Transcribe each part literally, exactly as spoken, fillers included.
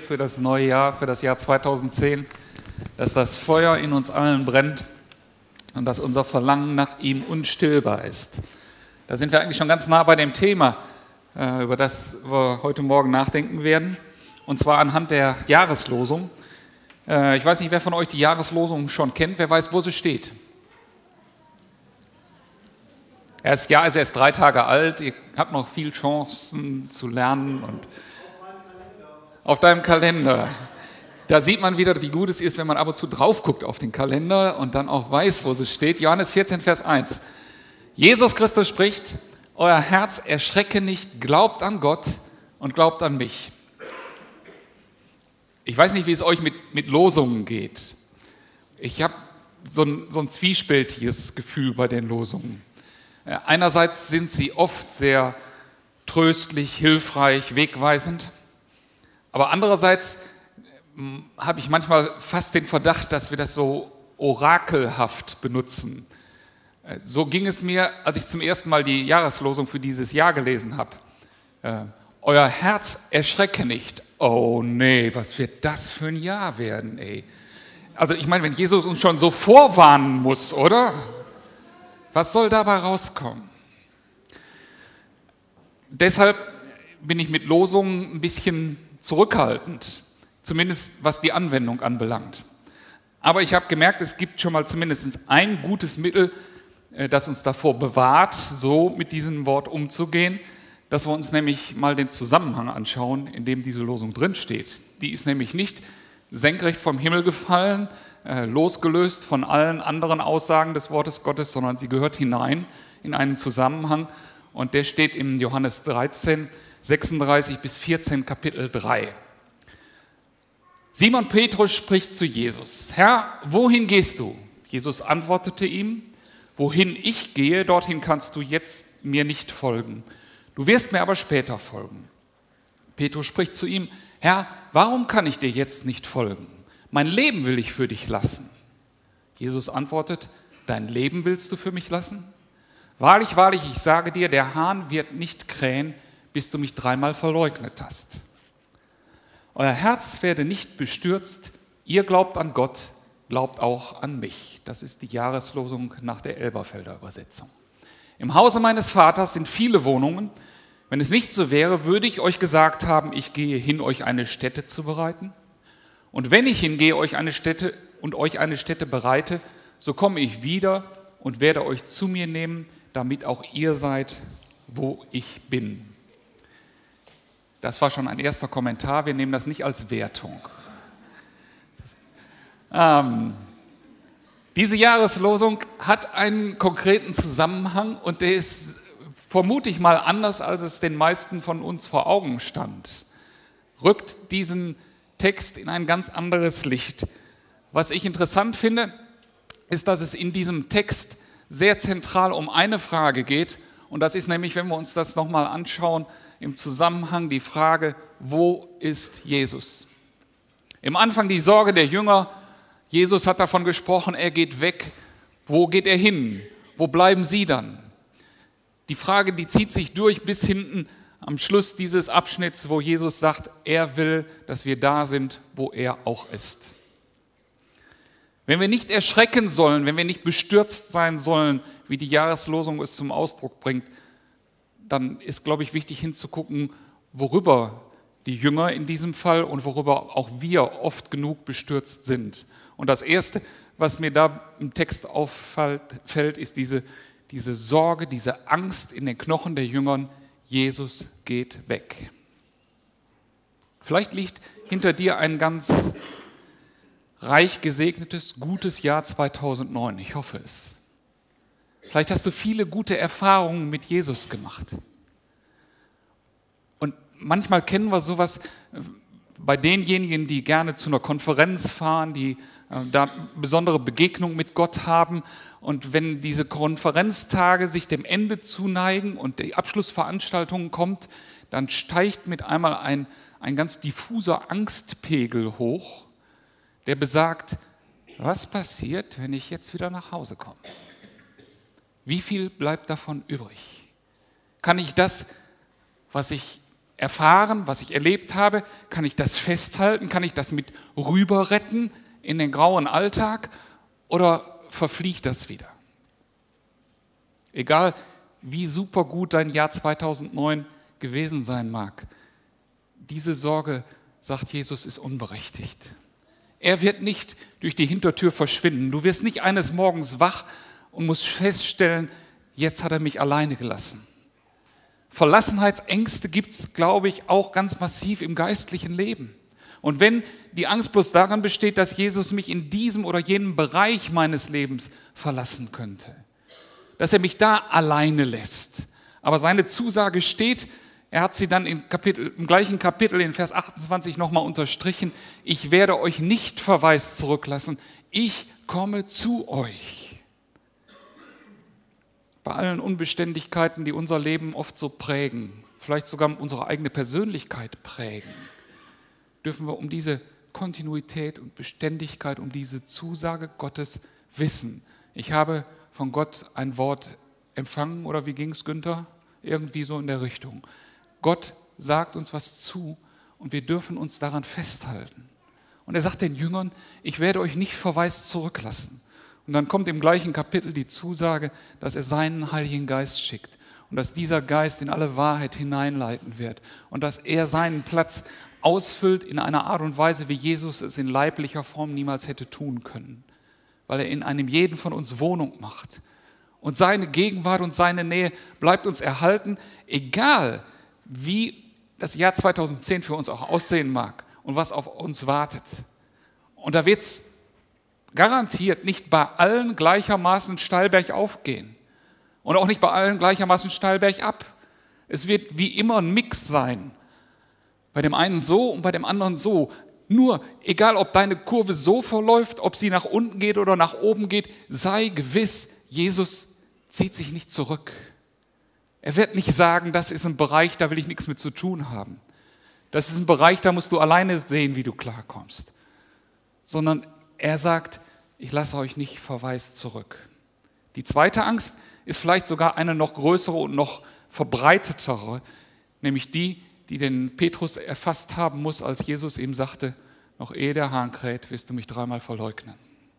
für das neue Jahr, für das Jahr zweitausendzehn, dass das Feuer in uns allen brennt und dass unser Verlangen nach ihm unstillbar ist. Da sind wir eigentlich schon ganz nah bei dem Thema, über das wir heute Morgen nachdenken werden, und zwar anhand der Jahreslosung. Ich weiß nicht, wer von euch die Jahreslosung schon kennt, wer weiß, wo sie steht. Das Jahr ist erst drei Tage alt, ihr habt noch viel Chancen zu lernen. Und auf deinem Kalender. Da sieht man wieder, wie gut es ist, wenn man ab und zu drauf guckt auf den Kalender und dann auch weiß, wo sie steht. Johannes vierzehn, Vers eins. Jesus Christus spricht: Euer Herz erschrecke nicht, glaubt an Gott und glaubt an mich. Ich weiß nicht, wie es euch mit, mit Losungen geht. Ich habe so ein, so ein zwiespältiges Gefühl bei den Losungen. Einerseits sind sie oft sehr tröstlich, hilfreich, wegweisend. Aber andererseits habe ich manchmal fast den Verdacht, dass wir das so orakelhaft benutzen. So ging es mir, als ich zum ersten Mal die Jahreslosung für dieses Jahr gelesen habe. Äh, Euer Herz erschrecke nicht. Oh nee, was wird das für ein Jahr werden, ey? Also ich meine, wenn Jesus uns schon so vorwarnen muss, oder? Was soll dabei rauskommen? Deshalb bin ich mit Losungen ein bisschen zurückhaltend, zumindest was die Anwendung anbelangt. Aber ich habe gemerkt, es gibt schon mal zumindest ein gutes Mittel, das uns davor bewahrt, so mit diesem Wort umzugehen, dass wir uns nämlich mal den Zusammenhang anschauen, in dem diese Losung drinsteht. Die ist nämlich nicht senkrecht vom Himmel gefallen, losgelöst von allen anderen Aussagen des Wortes Gottes, sondern sie gehört hinein in einen Zusammenhang, und der steht im Johannes dreizehn, sechsunddreißig bis vierzehn, Kapitel drei. Simon Petrus spricht zu Jesus: Herr, wohin gehst du? Jesus antwortete ihm: Wohin ich gehe, dorthin kannst du jetzt mir nicht folgen. Du wirst mir aber später folgen. Petrus spricht zu ihm: Herr, warum kann ich dir jetzt nicht folgen? Mein Leben will ich für dich lassen. Jesus antwortet: Dein Leben willst du für mich lassen? Wahrlich, wahrlich, ich sage dir, der Hahn wird nicht krähen, bis du mich dreimal verleugnet hast. Euer Herz werde nicht bestürzt, ihr glaubt an Gott, glaubt auch an mich. Das ist die Jahreslosung nach der Elberfelder Übersetzung. Im Hause meines Vaters sind viele Wohnungen. Wenn es nicht so wäre, würde ich euch gesagt haben, ich gehe hin, euch eine Stätte zu bereiten. Und wenn ich hingehe, euch eine Stätte und euch eine Stätte bereite, so komme ich wieder und werde euch zu mir nehmen, damit auch ihr seid, wo ich bin. Das war schon ein erster Kommentar. Wir nehmen das nicht als Wertung. Ähm, diese Jahreslosung hat einen konkreten Zusammenhang, und der ist, vermute ich mal, anders, als es den meisten von uns vor Augen stand. Rückt diesen Text in ein ganz anderes Licht. Was ich interessant finde, ist, dass es in diesem Text sehr zentral um eine Frage geht, und das ist nämlich, wenn wir uns das nochmal anschauen, im Zusammenhang die Frage: Wo ist Jesus? Im Anfang die Sorge der Jünger. Jesus hat davon gesprochen, er geht weg. Wo geht er hin? Wo bleiben sie dann? Die Frage, die zieht sich durch bis hinten am Schluss dieses Abschnitts, wo Jesus sagt, er will, dass wir da sind, wo er auch ist. Wenn wir nicht erschrecken sollen, wenn wir nicht bestürzt sein sollen, wie die Jahreslosung es zum Ausdruck bringt, dann ist, glaube ich, wichtig hinzugucken, worüber die Jünger in diesem Fall und worüber auch wir oft genug bestürzt sind. Und das Erste, was mir da im Text auffällt, ist diese, diese Sorge, diese Angst in den Knochen der Jüngern: Jesus geht weg. Vielleicht liegt hinter dir ein ganz reich gesegnetes, gutes Jahr zweitausendneun. Ich hoffe es. Vielleicht hast du viele gute Erfahrungen mit Jesus gemacht. Und manchmal kennen wir sowas bei denjenigen, die gerne zu einer Konferenz fahren, die äh, da besondere Begegnung mit Gott haben. Und wenn diese Konferenztage sich dem Ende zuneigen und die Abschlussveranstaltung kommt, dann steigt mit einmal ein, ein ganz diffuser Angstpegel hoch, der besagt: Was passiert, wenn ich jetzt wieder nach Hause komme? Wie viel bleibt davon übrig? Kann ich das, was ich erfahren, was ich erlebt habe? Kann ich das festhalten? Kann ich das mit rüber retten in den grauen Alltag? Oder verfliegt das wieder? Egal, wie super gut dein Jahr zweitausendneun gewesen sein mag, diese Sorge, sagt Jesus, ist unberechtigt. Er wird nicht durch die Hintertür verschwinden. Du wirst nicht eines Morgens wach und musst feststellen, jetzt hat er mich alleine gelassen. Verlassenheitsängste gibt es, glaube ich, auch ganz massiv im geistlichen Leben. Und wenn die Angst bloß daran besteht, dass Jesus mich in diesem oder jenem Bereich meines Lebens verlassen könnte, dass er mich da alleine lässt, aber seine Zusage steht, er hat sie dann im, Kapitel, im gleichen Kapitel in Vers achtundzwanzig nochmal unterstrichen, ich werde euch nicht verwaist zurücklassen, ich komme zu euch. Bei allen Unbeständigkeiten, die unser Leben oft so prägen, vielleicht sogar unsere eigene Persönlichkeit prägen, dürfen wir um diese Kontinuität und Beständigkeit, um diese Zusage Gottes wissen. Ich habe von Gott ein Wort empfangen, oder wie ging es, Günther? Irgendwie so in der Richtung. Gott sagt uns was zu und wir dürfen uns daran festhalten. Und er sagt den Jüngern, ich werde euch nicht verwaist zurücklassen. Und dann kommt im gleichen Kapitel die Zusage, dass er seinen Heiligen Geist schickt und dass dieser Geist in alle Wahrheit hineinleiten wird und dass er seinen Platz ausfüllt in einer Art und Weise, wie Jesus es in leiblicher Form niemals hätte tun können, weil er in einem jeden von uns Wohnung macht. Und seine Gegenwart und seine Nähe bleibt uns erhalten, egal wie das Jahr zweitausendzehn für uns auch aussehen mag und was auf uns wartet. Und da wird es garantiert nicht bei allen gleichermaßen steil bergauf gehen und auch nicht bei allen gleichermaßen steil bergab. Es wird wie immer ein Mix sein. Bei dem einen so und bei dem anderen so. Nur, egal ob deine Kurve so verläuft, ob sie nach unten geht oder nach oben geht, sei gewiss, Jesus zieht sich nicht zurück. Er wird nicht sagen, das ist ein Bereich, da will ich nichts mit zu tun haben. Das ist ein Bereich, da musst du alleine sehen, wie du klarkommst. Sondern er sagt, ich lasse euch nicht verwaist zurück. Die zweite Angst ist vielleicht sogar eine noch größere und noch verbreitetere, nämlich die, die den Petrus erfasst haben muss, als Jesus ihm sagte, noch ehe der Hahn kräht, wirst du mich dreimal verleugnen.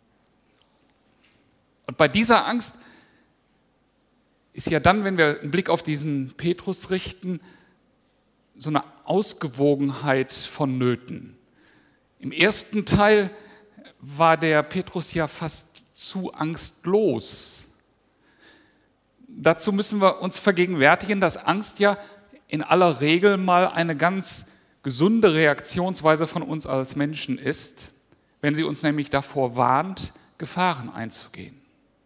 Und bei dieser Angst ist ja dann, wenn wir einen Blick auf diesen Petrus richten, so eine Ausgewogenheit vonnöten. Im ersten Teil war der Petrus ja fast zu angstlos. Dazu müssen wir uns vergegenwärtigen, dass Angst ja in aller Regel mal eine ganz gesunde Reaktionsweise von uns als Menschen ist, wenn sie uns nämlich davor warnt, Gefahren einzugehen.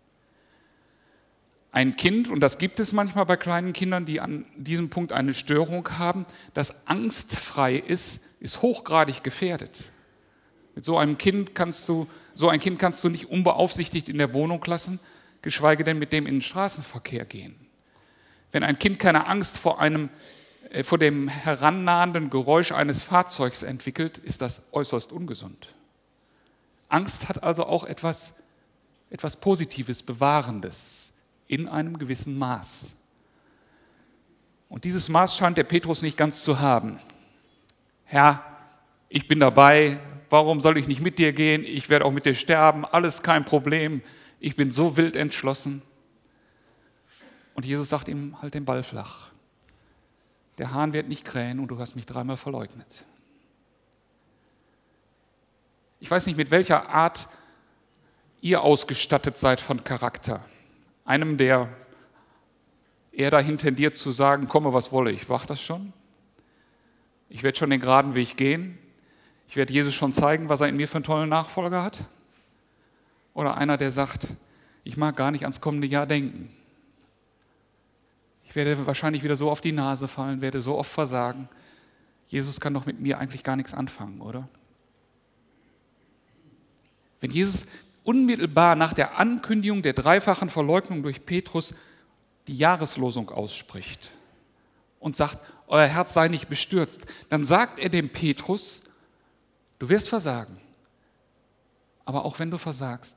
Ein Kind, und das gibt es manchmal bei kleinen Kindern, die an diesem Punkt eine Störung haben, das angstfrei ist, ist hochgradig gefährdet. Mit so einem Kind kannst du, so ein Kind kannst du nicht unbeaufsichtigt in der Wohnung lassen, geschweige denn mit dem in den Straßenverkehr gehen. Wenn ein Kind keine Angst vor einem, äh, vor dem herannahenden Geräusch eines Fahrzeugs entwickelt, ist das äußerst ungesund. Angst hat also auch etwas, etwas Positives, Bewahrendes in einem gewissen Maß. Und dieses Maß scheint der Petrus nicht ganz zu haben. Herr, ich bin dabei, warum soll ich nicht mit dir gehen? Ich werde auch mit dir sterben, alles kein Problem. Ich bin so wild entschlossen. Und Jesus sagt ihm, halt den Ball flach. Der Hahn wird nicht krähen und du hast mich dreimal verleugnet. Ich weiß nicht, mit welcher Art ihr ausgestattet seid von Charakter. Einem, der eher dahin tendiert zu sagen, komme, was wolle, ich mach das schon. Ich werde schon den geraden Weg gehen. Ich werde Jesus schon zeigen, was er in mir für einen tollen Nachfolger hat. Oder einer, der sagt, ich mag gar nicht ans kommende Jahr denken. Ich werde wahrscheinlich wieder so auf die Nase fallen, werde so oft versagen. Jesus kann doch mit mir eigentlich gar nichts anfangen, oder? Wenn Jesus unmittelbar nach der Ankündigung der dreifachen Verleugnung durch Petrus die Jahreslosung ausspricht und sagt, euer Herz sei nicht bestürzt, dann sagt er dem Petrus, du wirst versagen, aber auch wenn du versagst,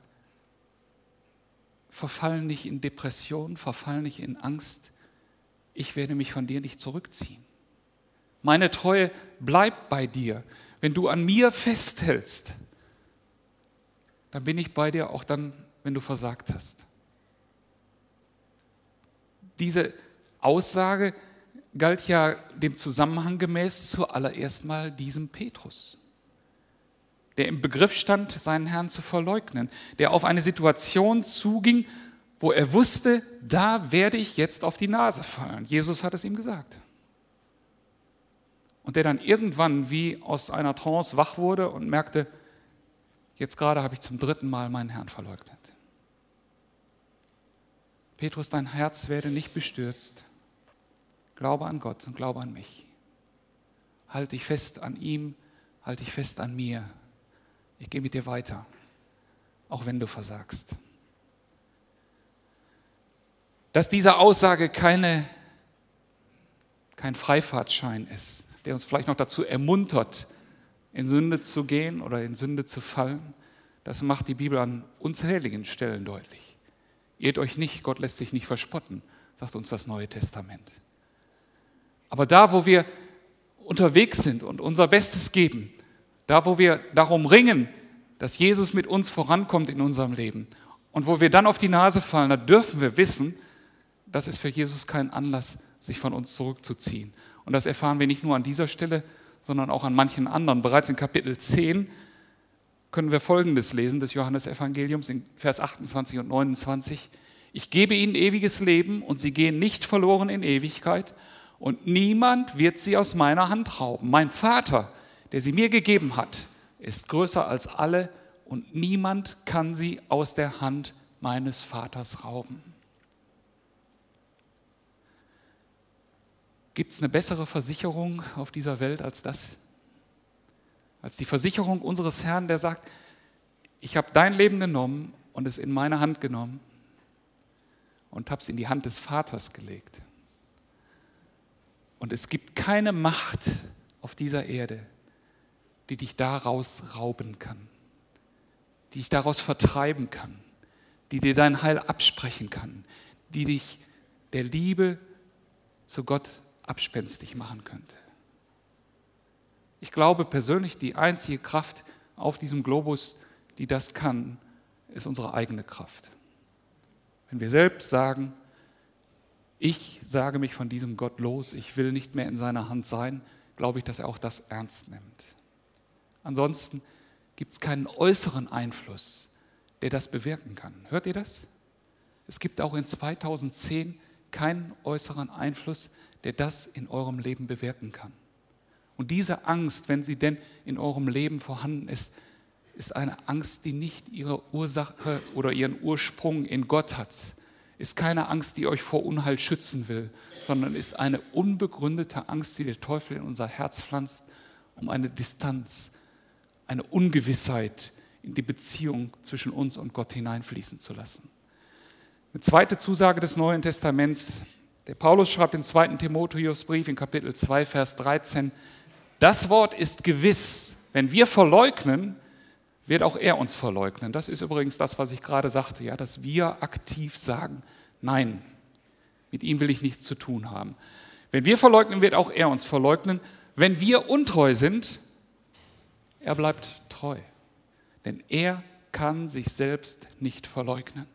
verfall nicht in Depression, verfall nicht in Angst, ich werde mich von dir nicht zurückziehen. Meine Treue bleibt bei dir. Wenn du an mir festhältst, dann bin ich bei dir, auch dann, wenn du versagt hast. Diese Aussage galt ja dem Zusammenhang gemäß zuallererst mal diesem Petrus, der im Begriff stand, seinen Herrn zu verleugnen, der auf eine Situation zuging, wo er wusste, da werde ich jetzt auf die Nase fallen. Jesus hat es ihm gesagt. Und der dann irgendwann wie aus einer Trance wach wurde und merkte, jetzt gerade habe ich zum dritten Mal meinen Herrn verleugnet. Petrus, dein Herz werde nicht bestürzt. Glaube an Gott und glaube an mich. Halt dich fest an ihm, halt dich fest an mir. Ich gehe mit dir weiter, auch wenn du versagst. Dass diese Aussage keine, kein Freifahrtschein ist, der uns vielleicht noch dazu ermuntert, in Sünde zu gehen oder in Sünde zu fallen, das macht die Bibel an unzähligen Stellen deutlich. Irrt euch nicht, Gott lässt sich nicht verspotten, sagt uns das Neue Testament. Aber da, wo wir unterwegs sind und unser Bestes geben, da, wo wir darum ringen, dass Jesus mit uns vorankommt in unserem Leben und wo wir dann auf die Nase fallen, da dürfen wir wissen, das ist für Jesus kein Anlass, sich von uns zurückzuziehen. Und das erfahren wir nicht nur an dieser Stelle, sondern auch an manchen anderen. Bereits in Kapitel zehn können wir Folgendes lesen des Johannesevangeliums in Vers achtundzwanzig und neunundzwanzig. Ich gebe ihnen ewiges Leben und sie gehen nicht verloren in Ewigkeit und niemand wird sie aus meiner Hand rauben. Mein Vater, der sie mir gegeben hat, ist größer als alle und niemand kann sie aus der Hand meines Vaters rauben. Gibt es eine bessere Versicherung auf dieser Welt als das? Als die Versicherung unseres Herrn, der sagt, ich habe dein Leben genommen und es in meine Hand genommen und habe es in die Hand des Vaters gelegt. Und es gibt keine Macht auf dieser Erde, die dich daraus rauben kann, die dich daraus vertreiben kann, die dir dein Heil absprechen kann, die dich der Liebe zu Gott abspenstig machen könnte. Ich glaube persönlich, die einzige Kraft auf diesem Globus, die das kann, ist unsere eigene Kraft. Wenn wir selbst sagen, ich sage mich von diesem Gott los, ich will nicht mehr in seiner Hand sein, glaube ich, dass er auch das ernst nimmt. Ansonsten gibt es keinen äußeren Einfluss, der das bewirken kann. Hört ihr das? Es gibt auch in zweitausendzehn keinen äußeren Einfluss, der das in eurem Leben bewirken kann. Und diese Angst, wenn sie denn in eurem Leben vorhanden ist, ist eine Angst, die nicht ihre Ursache oder ihren Ursprung in Gott hat. Ist keine Angst, die euch vor Unheil schützen will, sondern ist eine unbegründete Angst, die der Teufel in unser Herz pflanzt, um eine Distanz, eine Ungewissheit in die Beziehung zwischen uns und Gott hineinfließen zu lassen. Eine zweite Zusage des Neuen Testaments. Der Paulus schreibt im zweiten Timotheusbrief in Kapitel zwei, Vers dreizehn, das Wort ist gewiss, wenn wir verleugnen, wird auch er uns verleugnen. Das ist übrigens das, was ich gerade sagte, ja, dass wir aktiv sagen, nein, mit ihm will ich nichts zu tun haben. Wenn wir verleugnen, wird auch er uns verleugnen. Wenn wir untreu sind, er bleibt treu, denn er kann sich selbst nicht verleugnen.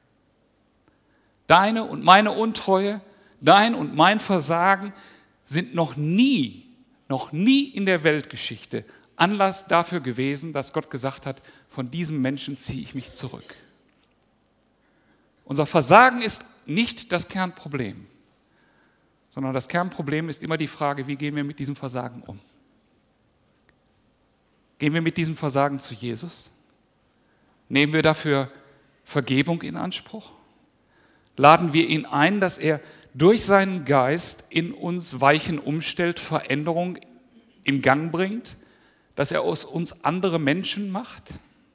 Deine und meine Untreue, dein und mein Versagen sind noch nie, noch nie in der Weltgeschichte Anlass dafür gewesen, dass Gott gesagt hat, von diesem Menschen ziehe ich mich zurück. Unser Versagen ist nicht das Kernproblem, sondern das Kernproblem ist immer die Frage, wie gehen wir mit diesem Versagen um? Gehen wir mit diesem Versagen zu Jesus? Nehmen wir dafür Vergebung in Anspruch? Laden wir ihn ein, dass er durch seinen Geist in uns Weichen umstellt, Veränderung in Gang bringt, dass er aus uns andere Menschen macht?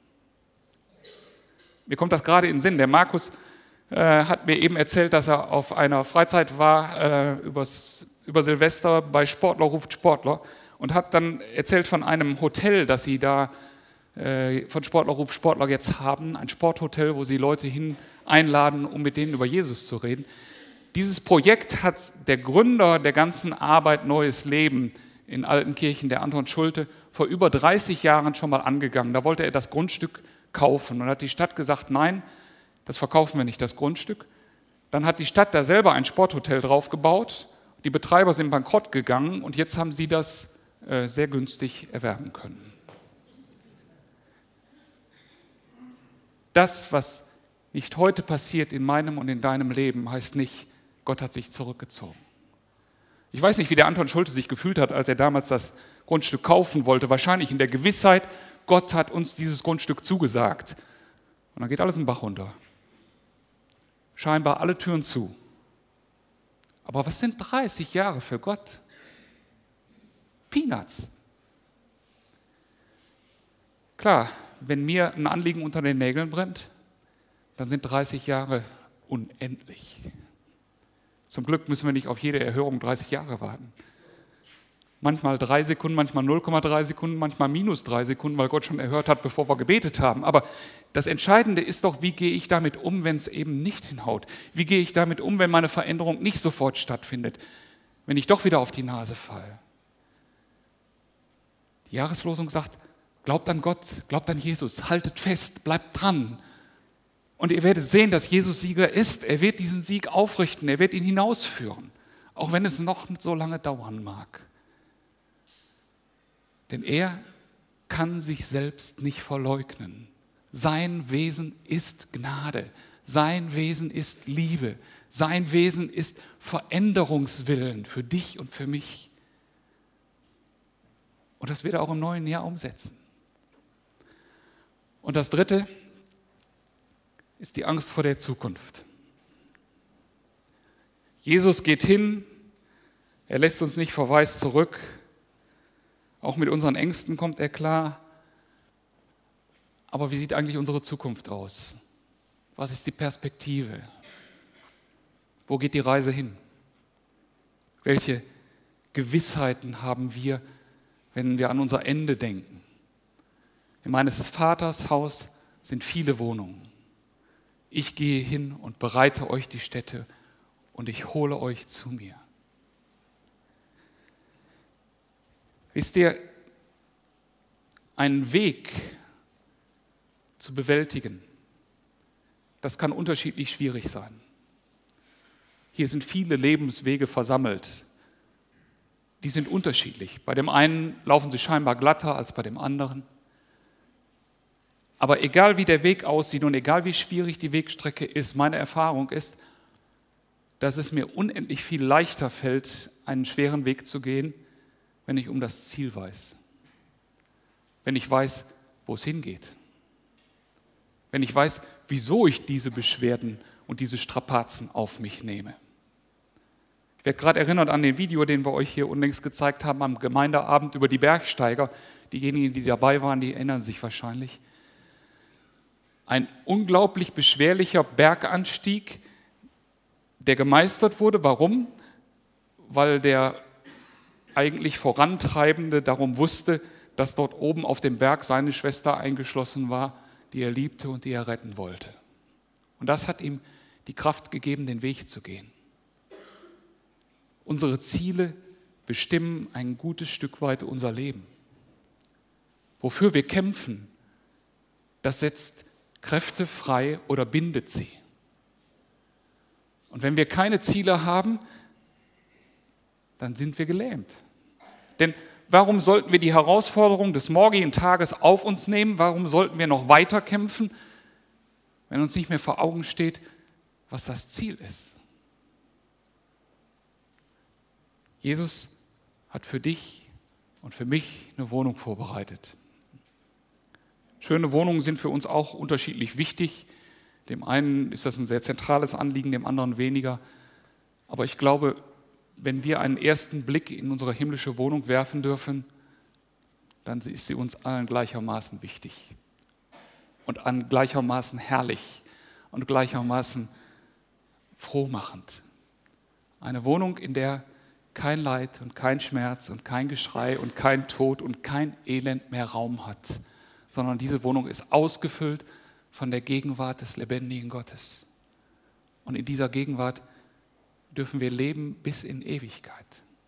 Mir kommt das gerade in den Sinn. Der Markus äh, hat mir eben erzählt, dass er auf einer Freizeit war, äh, übers, über Silvester bei Sportler ruft Sportler und hat dann erzählt von einem Hotel, das sie da äh, von Sportler ruft Sportler jetzt haben, ein Sporthotel, wo sie Leute hin einladen, um mit denen über Jesus zu reden. Dieses Projekt hat der Gründer der ganzen Arbeit Neues Leben in Altenkirchen, der Anton Schulte, vor über dreißig Jahren schon mal angegangen. Da wollte er das Grundstück kaufen und hat die Stadt gesagt, nein, das verkaufen wir nicht, das Grundstück. Dann hat die Stadt da selber ein Sporthotel drauf gebaut. Die Betreiber sind bankrott gegangen und jetzt haben sie das äh, sehr günstig erwerben können. Das, was nicht heute passiert in meinem und in deinem Leben, heißt nicht, Gott hat sich zurückgezogen. Ich weiß nicht, wie der Anton Schulte sich gefühlt hat, als er damals das Grundstück kaufen wollte. Wahrscheinlich in der Gewissheit, Gott hat uns dieses Grundstück zugesagt. Und dann geht alles im Bach runter. Scheinbar alle Türen zu. Aber was sind dreißig Jahre für Gott? Peanuts. Klar, wenn mir ein Anliegen unter den Nägeln brennt, dann sind dreißig Jahre unendlich. Zum Glück müssen wir nicht auf jede Erhörung dreißig Jahre warten. Manchmal drei Sekunden, manchmal null Komma drei Sekunden, manchmal minus drei Sekunden, weil Gott schon erhört hat, bevor wir gebetet haben. Aber das Entscheidende ist doch, wie gehe ich damit um, wenn es eben nicht hinhaut? Wie gehe ich damit um, wenn meine Veränderung nicht sofort stattfindet? Wenn ich doch wieder auf die Nase falle? Die Jahreslosung sagt, glaubt an Gott, glaubt an Jesus, haltet fest, bleibt dran. Und ihr werdet sehen, dass Jesus Sieger ist. Er wird diesen Sieg aufrichten, er wird ihn hinausführen, auch wenn es noch so lange dauern mag. Denn er kann sich selbst nicht verleugnen. Sein Wesen ist Gnade, sein Wesen ist Liebe, sein Wesen ist Veränderungswillen für dich und für mich. Und das wird er auch im neuen Jahr umsetzen. Und das Dritte ist die Angst vor der Zukunft. Jesus geht hin, er lässt uns nicht verwaist zurück. Auch mit unseren Ängsten kommt er klar. Aber wie sieht eigentlich unsere Zukunft aus? Was ist die Perspektive? Wo geht die Reise hin? Welche Gewissheiten haben wir, wenn wir an unser Ende denken? In meines Vaters Haus sind viele Wohnungen. Ich gehe hin und bereite euch die Stätte und ich hole euch zu mir. Wisst ihr, einen Weg zu bewältigen, das kann unterschiedlich schwierig sein. Hier sind viele Lebenswege versammelt. Die sind unterschiedlich. Bei dem einen laufen sie scheinbar glatter als bei dem anderen. Aber egal wie der Weg aussieht und egal wie schwierig die Wegstrecke ist, meine Erfahrung ist, dass es mir unendlich viel leichter fällt, einen schweren Weg zu gehen, wenn ich um das Ziel weiß. Wenn ich weiß, wo es hingeht. Wenn ich weiß, wieso ich diese Beschwerden und diese Strapazen auf mich nehme. Ich werde gerade erinnert an den Video, den wir euch hier unlängst gezeigt haben am Gemeindeabend über die Bergsteiger. Diejenigen, die dabei waren, die erinnern sich wahrscheinlich. Ein unglaublich beschwerlicher Berganstieg, der gemeistert wurde. Warum? Weil der eigentlich Vorantreibende darum wusste, dass dort oben auf dem Berg seine Schwester eingeschlossen war, die er liebte und die er retten wollte. Und das hat ihm die Kraft gegeben, den Weg zu gehen. Unsere Ziele bestimmen ein gutes Stück weit unser Leben. Wofür wir kämpfen, das setzt Kräfte frei oder bindet sie. Und wenn wir keine Ziele haben, dann sind wir gelähmt. Denn warum sollten wir die Herausforderung des morgigen Tages auf uns nehmen? Warum sollten wir noch weiter kämpfen, wenn uns nicht mehr vor Augen steht, was das Ziel ist? Jesus hat für dich und für mich eine Wohnung vorbereitet. Schöne Wohnungen sind für uns auch unterschiedlich wichtig. Dem einen ist das ein sehr zentrales Anliegen, dem anderen weniger. Aber ich glaube, wenn wir einen ersten Blick in unsere himmlische Wohnung werfen dürfen, dann ist sie uns allen gleichermaßen wichtig und an gleichermaßen herrlich und gleichermaßen frohmachend. Eine Wohnung, in der kein Leid und kein Schmerz und kein Geschrei und kein Tod und kein Elend mehr Raum hat, sondern diese Wohnung ist ausgefüllt von der Gegenwart des lebendigen Gottes. Und in dieser Gegenwart dürfen wir leben bis in Ewigkeit.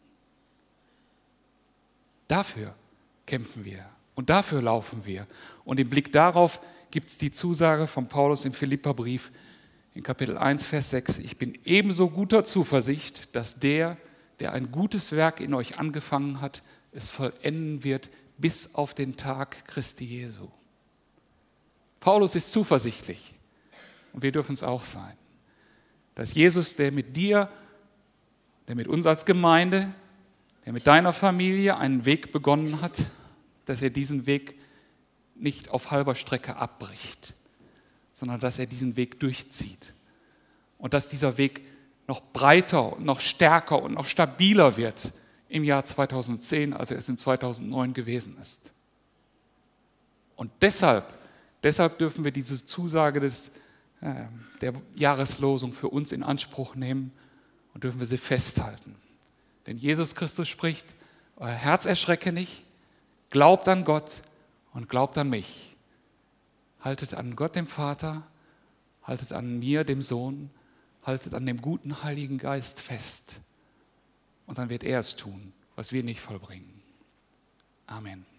Dafür kämpfen wir und dafür laufen wir. Und im Blick darauf gibt es die Zusage von Paulus im Philipperbrief in Kapitel eins, Vers sechs. Ich bin ebenso guter Zuversicht, dass der, der ein gutes Werk in euch angefangen hat, es vollenden wird bis auf den Tag Christi Jesu. Paulus ist zuversichtlich und wir dürfen es auch sein, dass Jesus, der mit dir, der mit uns als Gemeinde, der mit deiner Familie einen Weg begonnen hat, dass er diesen Weg nicht auf halber Strecke abbricht, sondern dass er diesen Weg durchzieht und dass dieser Weg noch breiter und noch stärker und noch stabiler wird im Jahr zweitausendzehn, als er es in zweitausendneun gewesen ist. Und deshalb, deshalb dürfen wir diese Zusage des, äh, der Jahreslosung für uns in Anspruch nehmen und dürfen wir sie festhalten. Denn Jesus Christus spricht, euer Herz erschrecke nicht, glaubt an Gott und glaubt an mich. Haltet an Gott, dem Vater, haltet an mir, dem Sohn, haltet an dem guten Heiligen Geist fest. Und dann wird er es tun, was wir nicht vollbringen. Amen.